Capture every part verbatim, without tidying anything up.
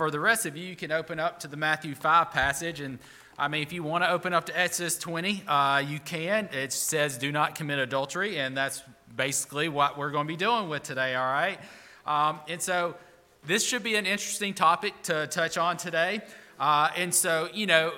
for the rest of you, you can open up to the Matthew five passage. And I mean, if you want to open up to Exodus twenty, uh, you can. It says, do not commit adultery. And that's basically what we're going to be doing with today, all right? Um, and so this should be an interesting topic to touch on today. Uh, and so, you know,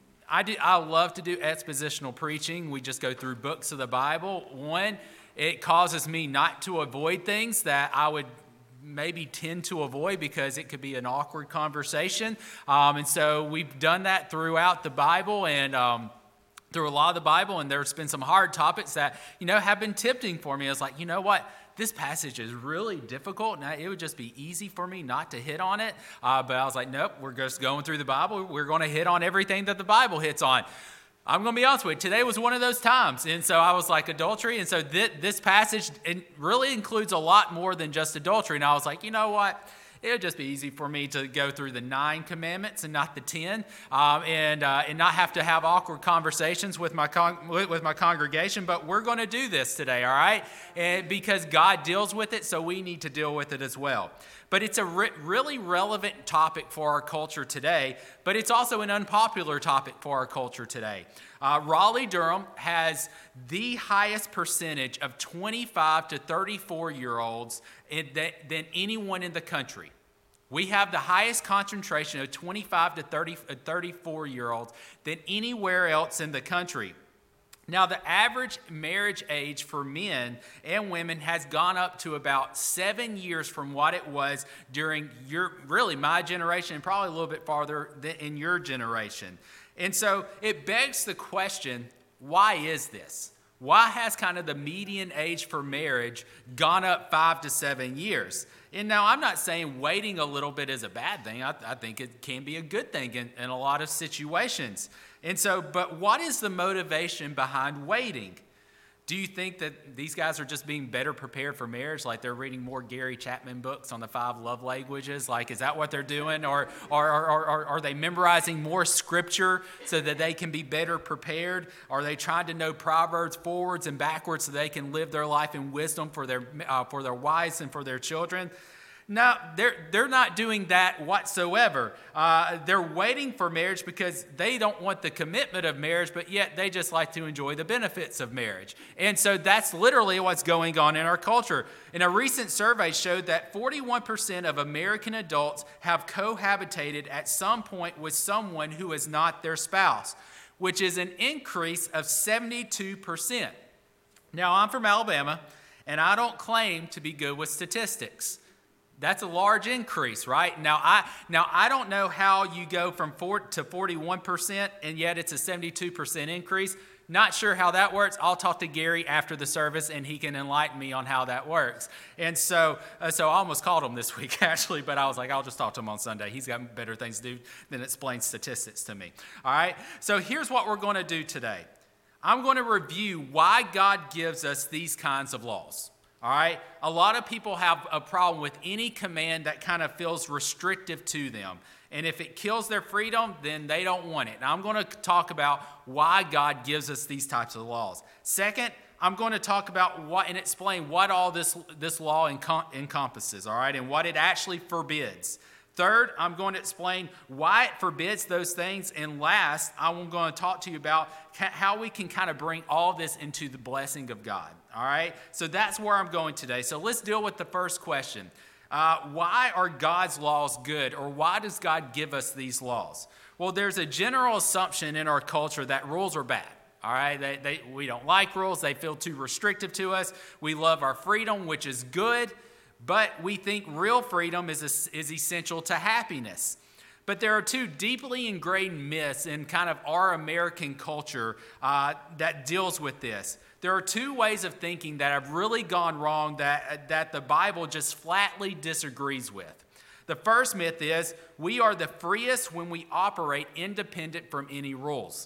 I do. I love to do expositional preaching. We just go through books of the Bible. One, it causes me not to avoid things that I would maybe tend to avoid because it could be an awkward conversation. Um, and so we've done that throughout the Bible and um, through a lot of the Bible. And there's been some hard topics that, you know, have been tempting for me. I was like, you know what? This passage is really difficult. Now, it would just be easy for me not to hit on it. Uh, but I was like, nope, we're just going through the Bible. We're going to hit on everything that the Bible hits on. I'm going to be honest with you. Today was one of those times. And so I was like, adultery. And so th- this passage it really includes a lot more than just adultery. And I was like, you know what? It would just be easy for me to go through the nine commandments and not the ten, um, and uh, and not have to have awkward conversations with my con- with my congregation. But we're going to do this today, all right? And because God deals with it, so we need to deal with it as well. But it's a re- really relevant topic for our culture today, but it's also an unpopular topic for our culture today. Uh, Raleigh-Durham has the highest percentage of twenty-five to thirty-four-year-olds in, that, than anyone in the country. We have the highest concentration of twenty-five to thirty, thirty-four-year-olds than anywhere else in the country. Now, the average marriage age for men and women has gone up to about seven years from what it was during your, really my generation, and probably a little bit farther than in your generation. And so it begs the question, why is this? Why has kind of the median age for marriage gone up five to seven years? And now I'm not saying waiting a little bit is a bad thing. I, I think it can be a good thing in, in a lot of situations. And so, but what is the motivation behind waiting? Do you think that these guys are just being better prepared for marriage? Like they're reading more Gary Chapman books on the five love languages? Like, is that what they're doing? Or, or, or, or are they memorizing more scripture so that they can be better prepared? Are they trying to know Proverbs forwards and backwards so they can live their life in wisdom for their, uh, for their wives and for their children? No, they're, they're not doing that whatsoever. Uh, they're waiting for marriage because they don't want the commitment of marriage, but yet they just like to enjoy the benefits of marriage. And so that's literally what's going on in our culture. And a recent survey showed that forty-one percent of American adults have cohabitated at some point with someone who is not their spouse, which is an increase of seventy-two percent. Now, I'm from Alabama, and I don't claim to be good with statistics. That's a large increase, right? Now, I now I don't know how you go from four to forty-one percent, and yet it's a seventy-two percent increase. Not sure how that works. I'll talk to Gary after the service, and he can enlighten me on how that works. And so, uh, so I almost called him this week, actually, but I was like, I'll just talk to him on Sunday. He's got better things to do than explain statistics to me. All right? So here's what we're going to do today. I'm going to review why God gives us these kinds of laws. All right? A lot of people have a problem with any command that kind of feels restrictive to them. And if it kills their freedom, then they don't want it. And I'm going to talk about why God gives us these types of laws. Second, I'm going to talk about what and explain what all this, this law encom- encompasses, all right, and what it actually forbids. Third, I'm going to explain why it forbids those things. And last, I'm going to talk to you about how we can kind of bring all this into the blessing of God. All right? So that's where I'm going today. So let's deal with the first question. Uh, why are God's laws good, or why does God give us these laws? Well, there's a general assumption in our culture that rules are bad. All right? They, they, we don't like rules. They feel too restrictive to us. We love our freedom, which is good. But we think real freedom is, is essential to happiness. But there are two deeply ingrained myths in kind of our American culture uh, that deals with this. There are two ways of thinking that have really gone wrong that, that the Bible just flatly disagrees with. The first myth is we are the freest when we operate independent from any rules.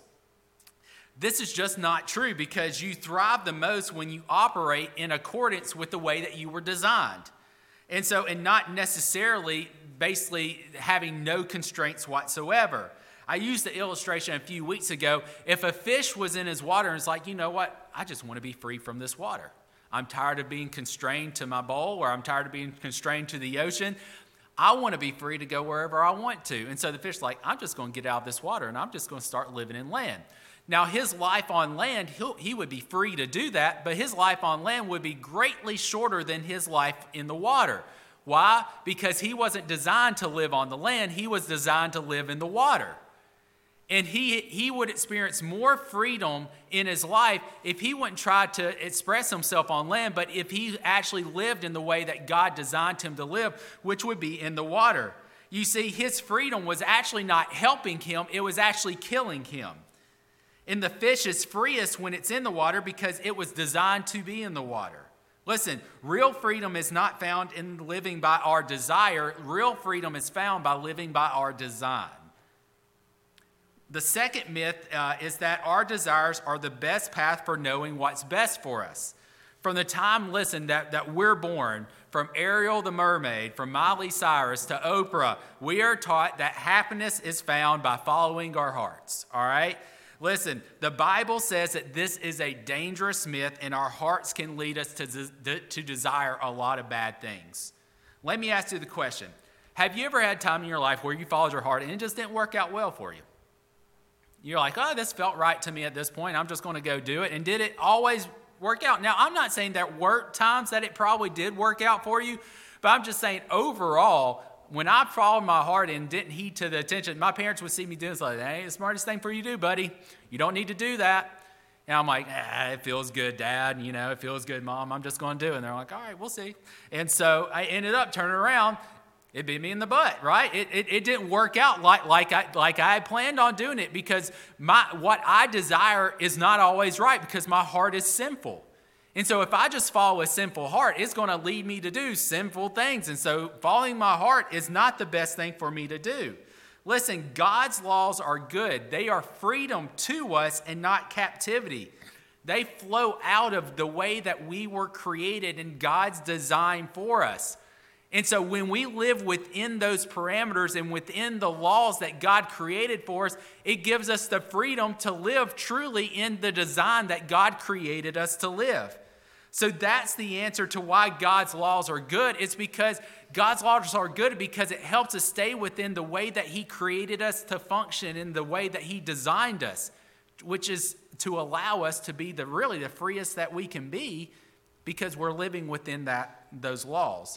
This is just not true because you thrive the most when you operate in accordance with the way that you were designed. And so, and not necessarily basically having no constraints whatsoever. I used the illustration a few weeks ago. If a fish was in his water and it's like, you know what? I just want to be free from this water. I'm tired of being constrained to my bowl, or I'm tired of being constrained to the ocean. I want to be free to go wherever I want to. And so the fish's like, I'm just going to get out of this water and I'm just going to start living in land. Now, his life on land, he'll, he would be free to do that, but his life on land would be greatly shorter than his life in the water. Why? Because he wasn't designed to live on the land. He was designed to live in the water. And he, he would experience more freedom in his life if he wouldn't try to express himself on land, but if he actually lived in the way that God designed him to live, which would be in the water. You see, his freedom was actually not helping him, it was actually killing him. And the fish is freest when it's in the water because it was designed to be in the water. Listen, real freedom is not found in living by our desire. Real freedom is found by living by our design. The second myth uh, is that our desires are the best path for knowing what's best for us. From the time, listen, that, that we're born, from Ariel the mermaid, from Miley Cyrus to Oprah, we are taught that happiness is found by following our hearts, all right? Listen, the Bible says that this is a dangerous myth and our hearts can lead us to, de- to desire a lot of bad things. Let me ask you the question. Have you ever had time in your life where you followed your heart and it just didn't work out well for you? You're like, oh, this felt right to me at this point. I'm just going to go do it. And did it always work out? Now, I'm not saying there were times that it probably did work out for you, but I'm just saying overall, when I followed my heart and didn't heed to the attention, my parents would see me doing something. That ain't the smartest thing for you to do, buddy. You don't need to do that. And I'm like, ah, it feels good, Dad. You know, it feels good, Mom. I'm just going to do it. And they're like, all right, we'll see. And so I ended up turning around. It bit me in the butt, right? It, it, it didn't work out like, like, I, like I had planned on doing it because my, what I desire is not always right because my heart is sinful. And so if I just follow a sinful heart, it's going to lead me to do sinful things. And so following my heart is not the best thing for me to do. Listen, God's laws are good. They are freedom to us and not captivity. They flow out of the way that we were created in God's design for us. And so when we live within those parameters and within the laws that God created for us, it gives us the freedom to live truly in the design that God created us to live. So that's the answer to why God's laws are good. It's because God's laws are good because it helps us stay within the way that He created us to function, in the way that He designed us, which is to allow us to be the really the freest that we can be because we're living within that those laws.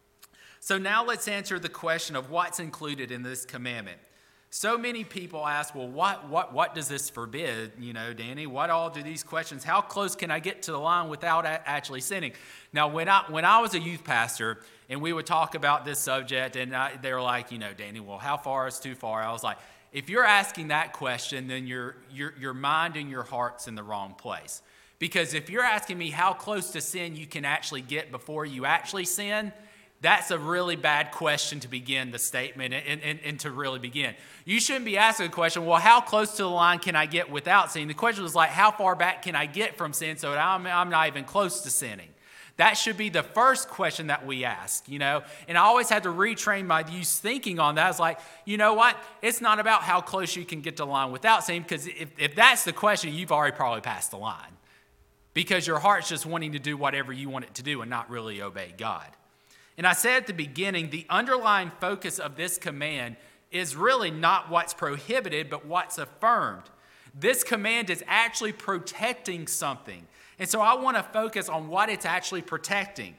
So now let's answer the question of what's included in this commandment. So many people ask, well, what what what does this forbid? You know, Danny, what all do these questions? How close can I get to the line without a- actually sinning? Now, when I when I was a youth pastor and we would talk about this subject, and I, they were like, you know, Danny, well, how far is too far? I was like, if you're asking that question, then your your your mind and your heart's in the wrong place. Because if you're asking me how close to sin you can actually get before you actually sin, that's a really bad question to begin the statement and, and, and to really begin. You shouldn't be asking the question, well, how close to the line can I get without sinning? The question was like, how far back can I get from sin so that I'm, I'm not even close to sinning? That should be the first question that we ask, you know. And I always had to retrain my youth thinking on that. I was like, you know what? It's not about how close you can get to the line without sinning, because if, if that's the question, you've already probably passed the line. Because your heart's just wanting to do whatever you want it to do and not really obey God. And I said at the beginning, the underlying focus of this command is really not what's prohibited, but what's affirmed. This command is actually protecting something. And so I want to focus on what it's actually protecting.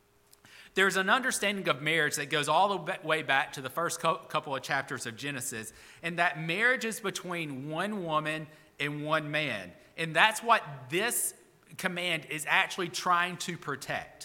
There's an understanding of marriage that goes all the way back to the first couple of chapters of Genesis, and that marriage is between one woman and one man. And that's what this command is actually trying to protect.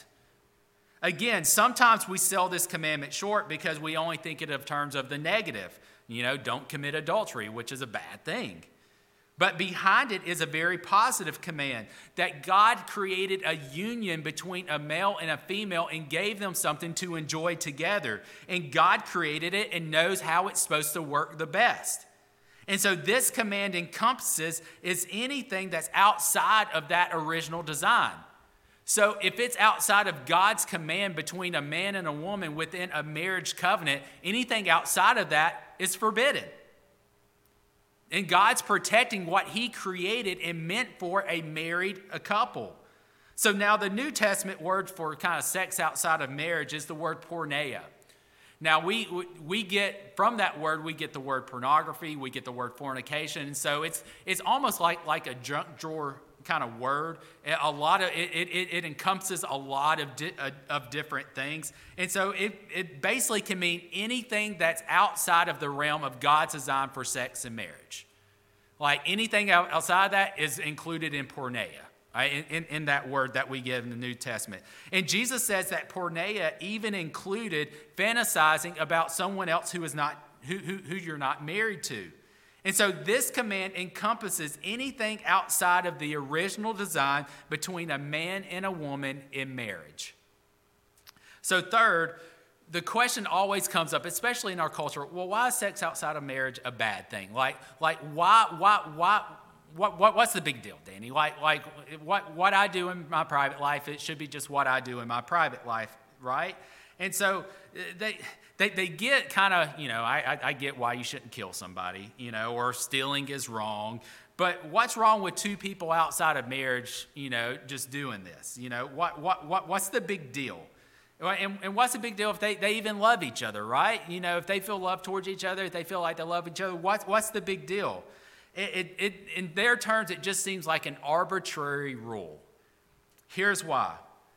Again, sometimes we sell this commandment short because we only think it of terms of the negative. You know, don't commit adultery, which is a bad thing. But behind it is a very positive command that God created a union between a male and a female and gave them something to enjoy together. And God created it and knows how it's supposed to work the best. And so this command encompasses is anything that's outside of that original design. So if it's outside of God's command between a man and a woman within a marriage covenant, anything outside of that is forbidden. And God's protecting what He created and meant for a married a couple. So now the New Testament word for kind of sex outside of marriage is the word porneia. Now, we we get, from that word, we get the word pornography, we get the word fornication, and so it's it's almost like, like a junk drawer kind of word. A lot of, it, it, it encompasses a lot of, di, of different things, and so it, it basically can mean anything that's outside of the realm of God's design for sex and marriage. Like anything outside of that is included in porneia. Right, in, in that word that we get in the New Testament. And Jesus says that porneia even included fantasizing about someone else who is not who, who, who you're not married to. And so this command encompasses anything outside of the original design between a man and a woman in marriage. So third, the question always comes up, especially in our culture, well, why is sex outside of marriage a bad thing? Like, like why, why, why, What, what what's the big deal, Danny? Like like what what I do in my private life, it should be just what I do in my private life, right? And so they they they get kind of, you know, I, I I get why you shouldn't kill somebody, you know, or stealing is wrong. But what's wrong with two people outside of marriage, you know, just doing this? You know, what what what what's the big deal? And, and what's the big deal if they, they even love each other, right? You know, if they feel love towards each other, if they feel like they love each other, what's what's the big deal? It, it, it, in their terms, it just seems like an arbitrary rule. Here's why.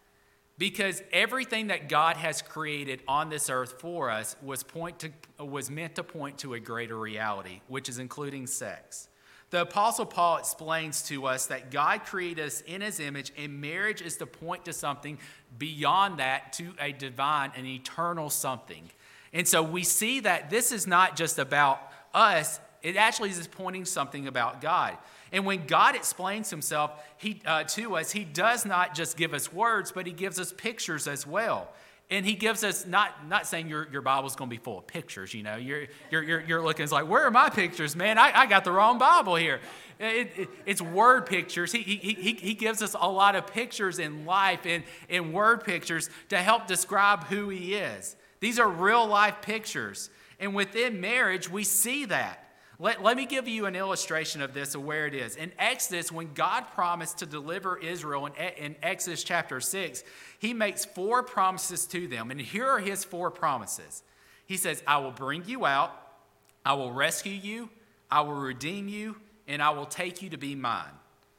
Because everything that God has created on this earth for us was, point to, was meant to point to a greater reality, which is including sex. The Apostle Paul explains to us that God created us in his image, and marriage is to point to something beyond that, to a divine, an eternal something. And so we see that this is not just about us. It actually is pointing something about God. And when God explains himself he, uh, to us, he does not just give us words, but he gives us pictures as well. And he gives us, not not saying your, your Bible's going to be full of pictures, you know. You're you're you're, you're looking, it's like, where are my pictures, man? I, I got the wrong Bible here. It, it, it's word pictures. He, he, he, he gives us a lot of pictures in life and, and word pictures to help describe who he is. These are real life pictures. And within marriage, we see that. Let, let me give you an illustration of this, of where it is. In Exodus, when God promised to deliver Israel in, in Exodus chapter six, he makes four promises to them. And here are his four promises. He says, I will bring you out, I will rescue you, I will redeem you, and I will take you to be mine.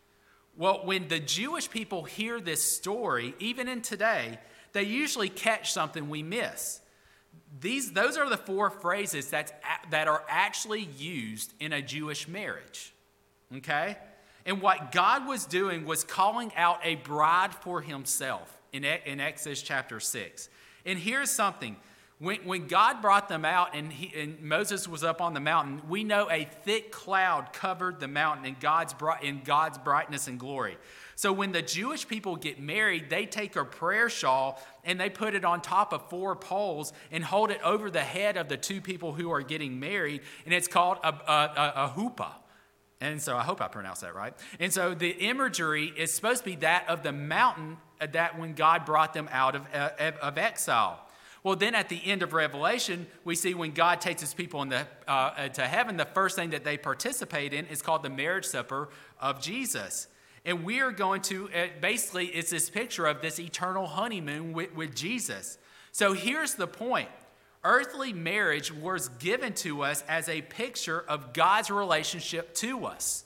Well, when the Jewish people hear this story, even in today, they usually catch something we miss. These, those are the four phrases that's, that are actually used in a Jewish marriage, okay? And what God was doing was calling out a bride for himself in, in Exodus chapter six. And here's something. When, when God brought them out and, he, and Moses was up on the mountain, we know a thick cloud covered the mountain in God's, in God's brightness and glory. So when the Jewish people get married, they take a prayer shawl and they put it on top of four poles and hold it over the head of the two people who are getting married, and it's called a, a, a, a huppah. And so I hope I pronounced that right. And so the imagery is supposed to be that of the mountain that when God brought them out of, of, of exile. Well, then at the end of Revelation, we see when God takes his people in the, uh, to heaven, the first thing that they participate in is called the marriage supper of Jesus. And we are going to, uh, basically, it's this picture of this eternal honeymoon with, with Jesus. So here's the point. Earthly marriage was given to us as a picture of God's relationship to us.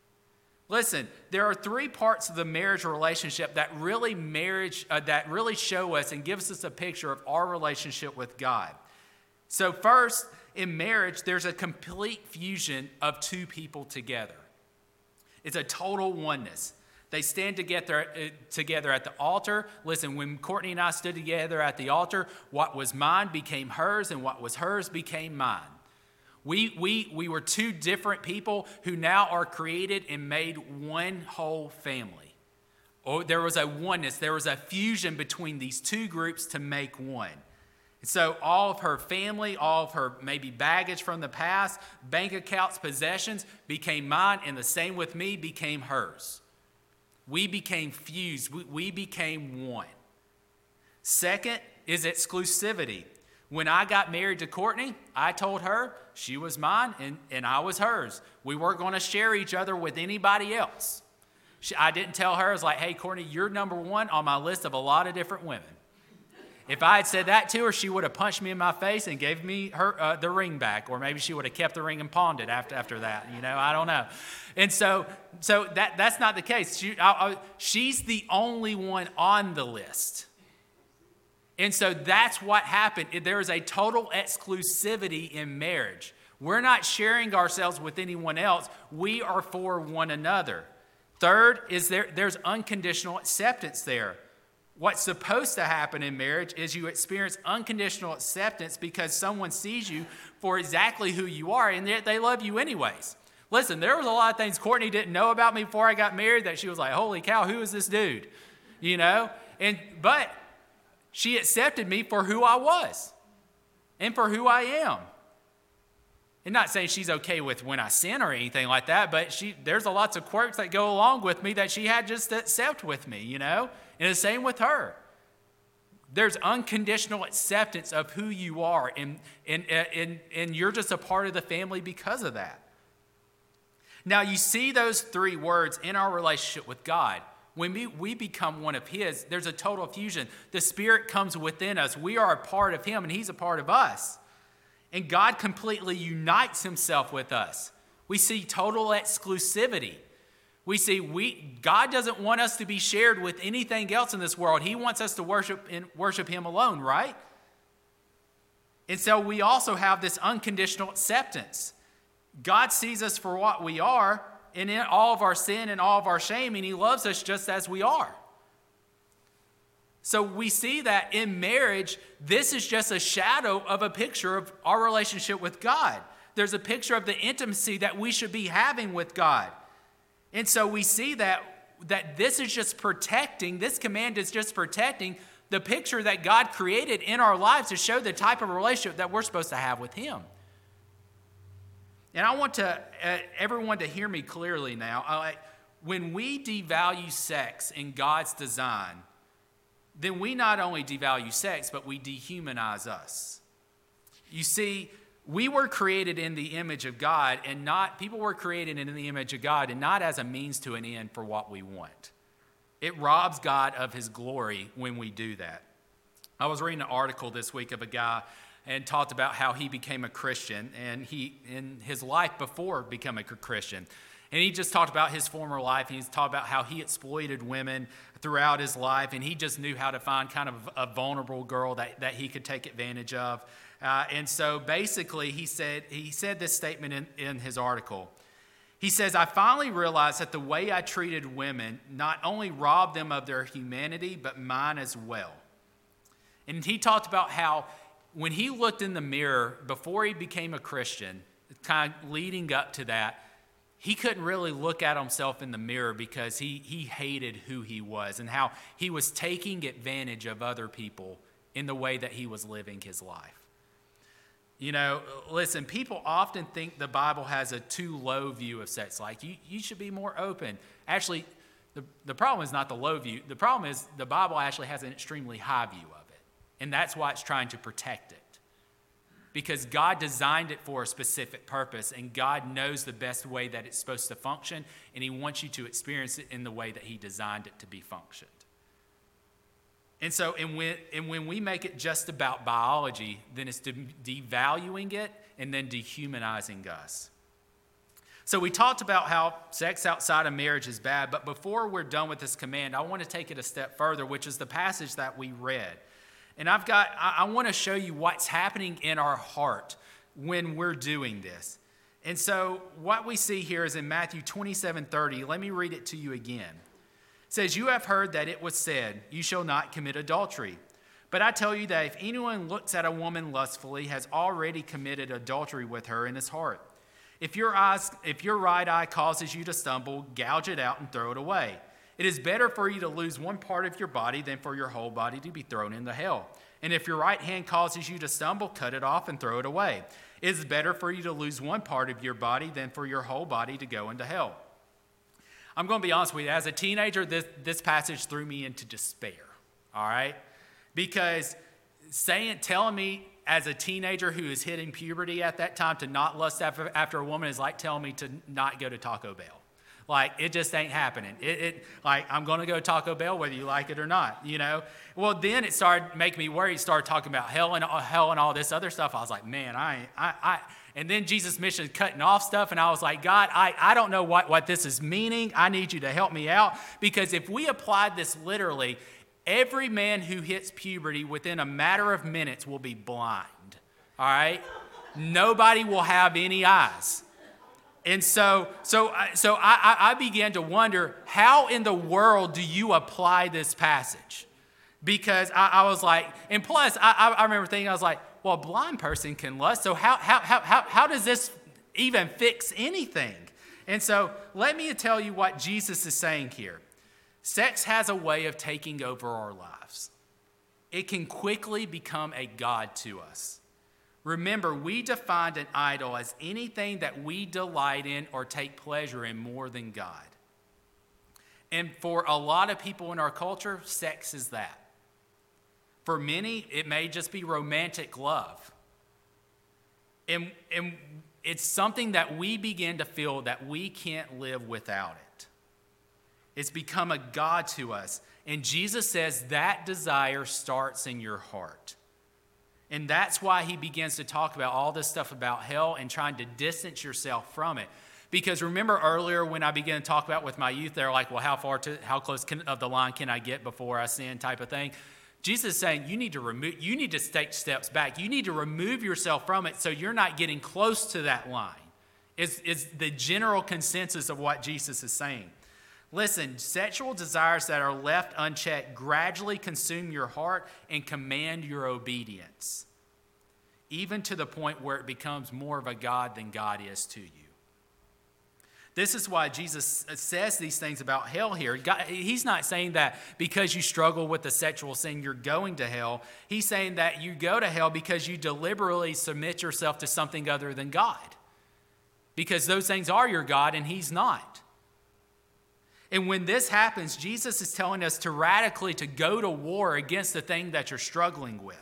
Listen, there are three parts of the marriage relationship that really marriage uh, that really show us and gives us a picture of our relationship with God. So first, in marriage, there's a complete fusion of two people together. It's a total oneness. They stand together, uh, together at the altar. Listen, when Courtney and I stood together at the altar, what was mine became hers, and what was hers became mine. We, we, we were two different people who now are created and made one whole family. Oh, there was a oneness. There was a fusion between these two groups to make one. So all of her family, all of her maybe baggage from the past, bank accounts, possessions became mine, and the same with me became hers. We became fused. We, we became one. Second is exclusivity. When I got married to Courtney, I told her she was mine and, and I was hers. We weren't going to share each other with anybody else. She, I didn't tell her, I was like, hey, Courtney, you're number one on my list of a lot of different women. If I had said that to her, she would have punched me in my face and gave me her uh, the ring back, or maybe she would have kept the ring and pawned it after after that. You know, I don't know. And so, so that that's not the case. She, I, I, she's the only one on the list. And so that's what happened. There is a total exclusivity in marriage. We're not sharing ourselves with anyone else. We are for one another. Third is there, there's unconditional acceptance there. What's supposed to happen in marriage is you experience unconditional acceptance because someone sees you for exactly who you are, and they, they love you anyways. Listen, there was a lot of things Courtney didn't know about me before I got married that she was like, holy cow, who is this dude? You know? And but she accepted me for who I was and for who I am. And not saying she's okay with when I sin or anything like that, but she there's a lots of quirks that go along with me that she had just to accept with me, you know? And the same with her. There's unconditional acceptance of who you are, and, and, and, and you're just a part of the family because of that. Now, you see those three words in our relationship with God. When we, we become one of His, there's a total fusion. The Spirit comes within us. We are a part of Him, and He's a part of us. And God completely unites Himself with us. We see total exclusivity. We see we God doesn't want us to be shared with anything else in this world. He wants us to worship and worship Him alone, right? And so we also have this unconditional acceptance. God sees us for what we are, and in all of our sin and all of our shame, and He loves us just as we are. So we see that in marriage, this is just a shadow of a picture of our relationship with God. There's a picture of the intimacy that we should be having with God. And so we see that, that this is just protecting, this command is just protecting the picture that God created in our lives to show the type of relationship that we're supposed to have with Him. And I want to uh, everyone to hear me clearly now. I, when we devalue sex in God's design, then we not only devalue sex, but we dehumanize us. You see, we were created in the image of God, and not people were created in the image of God, and not as a means to an end for what we want. It robs God of His glory when we do that. I was reading an article this week of a guy and talked about how he became a Christian, and he in his life before becoming a Christian. And he just talked about his former life, and he's talked about how he exploited women throughout his life, and he just knew how to find kind of a vulnerable girl that, that he could take advantage of. Uh, and so basically he said he said this statement in, in his article. He says, I finally realized that the way I treated women not only robbed them of their humanity, but mine as well. And he talked about how when he looked in the mirror before he became a Christian, kind of leading up to that, he couldn't really look at himself in the mirror because he, he hated who he was and how he was taking advantage of other people in the way that he was living his life. You know, listen, people often think the Bible has a too low view of sex. Like, you, you should be more open. Actually, the, the problem is not the low view. The problem is the Bible actually has an extremely high view of it. And that's why it's trying to protect it. Because God designed it for a specific purpose, and God knows the best way that it's supposed to function, and He wants you to experience it in the way that He designed it to be functioned. And so, and when, and when we make it just about biology, then it's de- devaluing it and then dehumanizing us. So we talked about how sex outside of marriage is bad, but before we're done with this command, I want to take it a step further, which is the passage that we read. And I've got, I, I want to show you what's happening in our heart when we're doing this. And so what we see here is in Matthew twenty-seven thirty. Let me read it to you again. It says, you have heard that it was said, you shall not commit adultery. But I tell you that if anyone looks at a woman lustfully, has already committed adultery with her in his heart. If your eyes, if your right eye causes you to stumble, gouge it out and throw it away. It is better for you to lose one part of your body than for your whole body to be thrown into hell. And if your right hand causes you to stumble, cut it off and throw it away. It is better for you to lose one part of your body than for your whole body to go into hell. I'm going to be honest with you. As a teenager, this, this passage threw me into despair, all right? Because saying, telling me as a teenager who is hitting puberty at that time to not lust after, after a woman is like telling me to not go to Taco Bell. Like, it just ain't happening. It, it like, I'm going to go Taco Bell whether you like it or not, you know? Well, then it started making me worry. He started talking about hell and uh, hell and all this other stuff. I was like, man, I, ain't- I, I, and then Jesus' mission cutting off stuff. And I was like, God, I, I don't know what, what this is meaning. I need you to help me out. Because if we applied this literally, every man who hits puberty within a matter of minutes will be blind, all right? Nobody will have any eyes. And so, so, so I, I began to wonder, how in the world do you apply this passage? Because I, I was like, and plus, I, I remember thinking, I was like, well, a blind person can lust, so how, how, how, how, how does this even fix anything? And so let me tell you what Jesus is saying here. Sex has a way of taking over our lives. It can quickly become a god to us. Remember, we defined an idol as anything that we delight in or take pleasure in more than God. And for a lot of people in our culture, sex is that. For many, it may just be romantic love. And, and it's something that we begin to feel that we can't live without it. It's become a god to us. And Jesus says that desire starts in your heart. And that's why he begins to talk about all this stuff about hell and trying to distance yourself from it. Because remember earlier when I began to talk about with my youth, they're like, well, how far to, how close can, of the line can I get before I sin type of thing? Jesus is saying you need to remove, you need to take steps back. You need to remove yourself from it so you're not getting close to that line. It's, it's the general consensus of what Jesus is saying. Listen, sexual desires that are left unchecked gradually consume your heart and command your obedience, even to the point where it becomes more of a god than God is to you. This is why Jesus says these things about hell here. God, he's not saying that because you struggle with the sexual sin, you're going to hell. He's saying that you go to hell because you deliberately submit yourself to something other than God. Because those things are your God and he's not. And when this happens, Jesus is telling us to radically to go to war against the thing that you're struggling with.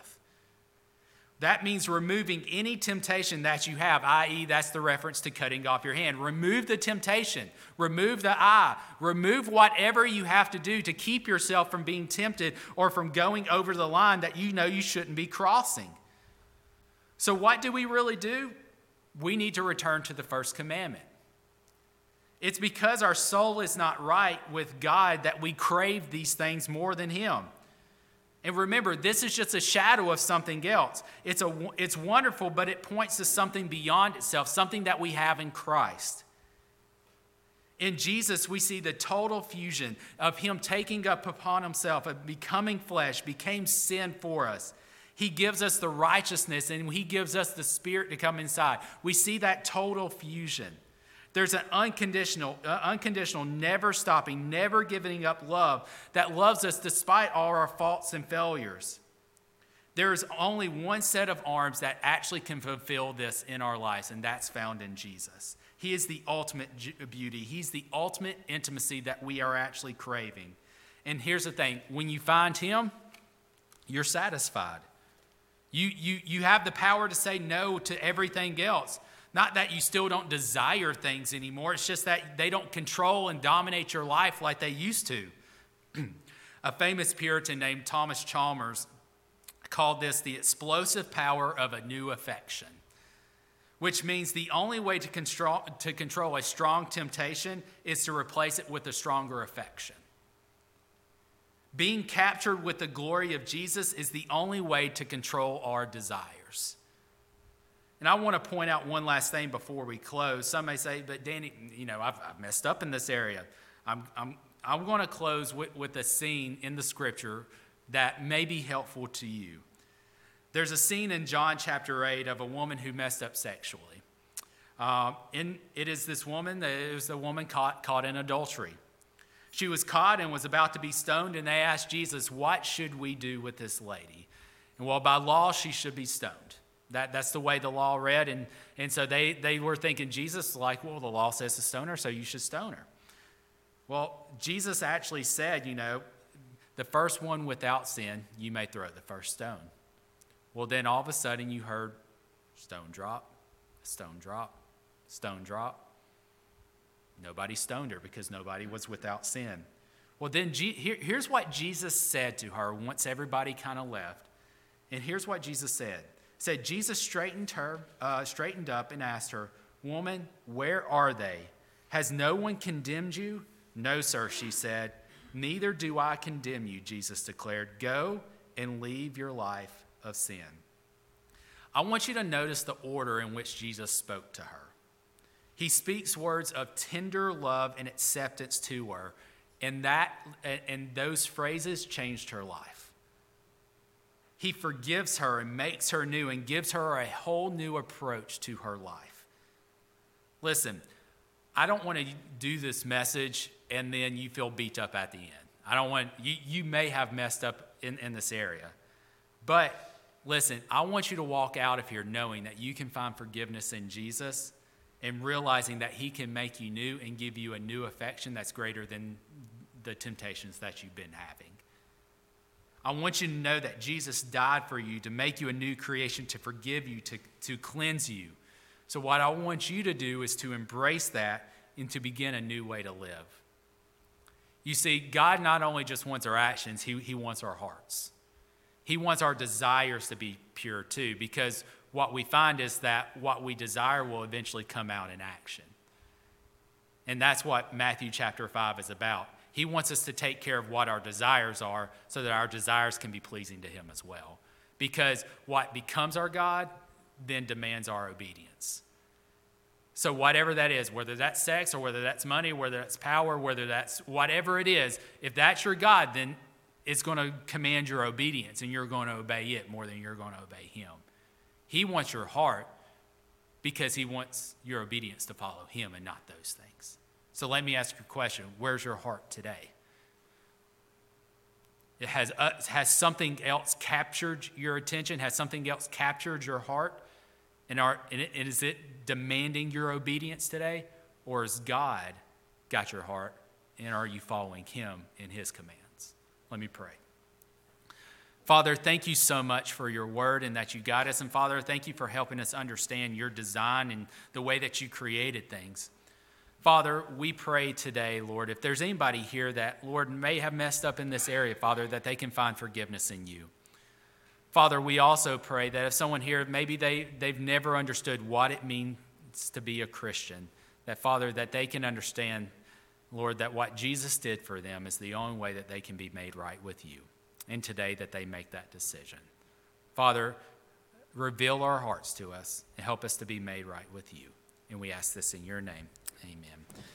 That means removing any temptation that you have, that is that's the reference to cutting off your hand. Remove the temptation. Remove the eye. Remove whatever you have to do to keep yourself from being tempted or from going over the line that you know you shouldn't be crossing. So what do we really do? We need to return to the first commandment. It's because our soul is not right with God that we crave these things more than him. And remember, this is just a shadow of something else. It's, a, it's wonderful, but it points to something beyond itself, something that we have in Christ. In Jesus, we see the total fusion of him taking up upon himself, of becoming flesh, became sin for us. He gives us the righteousness and he gives us the Spirit to come inside. We see that total fusion. There's an unconditional, uh, unconditional, never stopping, never giving up love that loves us despite all our faults and failures. There is only one set of arms that actually can fulfill this in our lives, and that's found in Jesus. He is the ultimate beauty. He's the ultimate intimacy that we are actually craving. And here's the thing. When you find him, you're satisfied. You, you, you have the power to say no to everything else. Not that you still don't desire things anymore. It's just that they don't control and dominate your life like they used to. A famous Puritan named Thomas Chalmers called this the explosive power of a new affection, which means the only way to control, to control a strong temptation is to replace it with a stronger affection. Being captured with the glory of Jesus is the only way to control our desires. And I want to point out one last thing before we close. Some may say, but Danny, you know, I've, I've messed up in this area. I'm, I'm, I'm going to close with, with a scene in the scripture that may be helpful to you. There's a scene in John chapter eight of a woman who messed up sexually. Um, and it is this woman, it was the woman caught, caught in adultery. She was caught and was about to be stoned, and they asked Jesus, what should we do with this lady? And well, by law, she should be stoned. That, that's the way the law read. And, and so they, they were thinking, Jesus, like, well, the law says to stone her, so you should stone her. Well, Jesus actually said, you know, the first one without sin, you may throw the first stone. Well, then all of a sudden you heard stone drop, stone drop, stone drop. Nobody stoned her because nobody was without sin. Well, then G- here, here's what Jesus said to her once everybody kind of left. And here's what Jesus said. He said, Jesus straightened her, uh, straightened up and asked her, "Woman, where are they? Has no one condemned you?" "No, sir," she said. "Neither do I condemn you," Jesus declared. "Go and leave your life of sin." I want you to notice the order in which Jesus spoke to her. He speaks words of tender love and acceptance to her, and that and those phrases changed her life. He forgives her and makes her new and gives her a whole new approach to her life. Listen, I don't want to do this message and then you feel beat up at the end. I don't want, you, you may have messed up in, in this area. But listen, I want you to walk out of here knowing that you can find forgiveness in Jesus and realizing that he can make you new and give you a new affection that's greater than the temptations that you've been having. I want you to know that Jesus died for you to make you a new creation, to forgive you, to, to cleanse you. So what I want you to do is to embrace that and to begin a new way to live. You see, God not only just wants our actions, he, he wants our hearts. He wants our desires to be pure too, because what we find is that what we desire will eventually come out in action. And that's what Matthew chapter five is about. He wants us to take care of what our desires are so that our desires can be pleasing to him as well. Because what becomes our God then demands our obedience. So whatever that is, whether that's sex or whether that's money, whether that's power, whether that's whatever it is, if that's your God, then it's going to command your obedience and you're going to obey it more than you're going to obey him. He wants your heart because he wants your obedience to follow him and not those things. So let me ask you a question. Where's your heart today? It has, uh, has something else captured your attention? Has something else captured your heart? And, are, and, it, and is it demanding your obedience today? Or has God got your heart? And are you following him in his commands? Let me pray. Father, thank you so much for your word and that you guide us. And Father, thank you for helping us understand your design and the way that you created things. Father, we pray today, Lord, if there's anybody here that, Lord, may have messed up in this area, Father, that they can find forgiveness in you. Father, we also pray that if someone here, maybe they, they've never understood what it means to be a Christian, that, Father, that they can understand, Lord, that what Jesus did for them is the only way that they can be made right with you. And today that they make that decision. Father, reveal our hearts to us and help us to be made right with you. And we ask this in your name. Amen.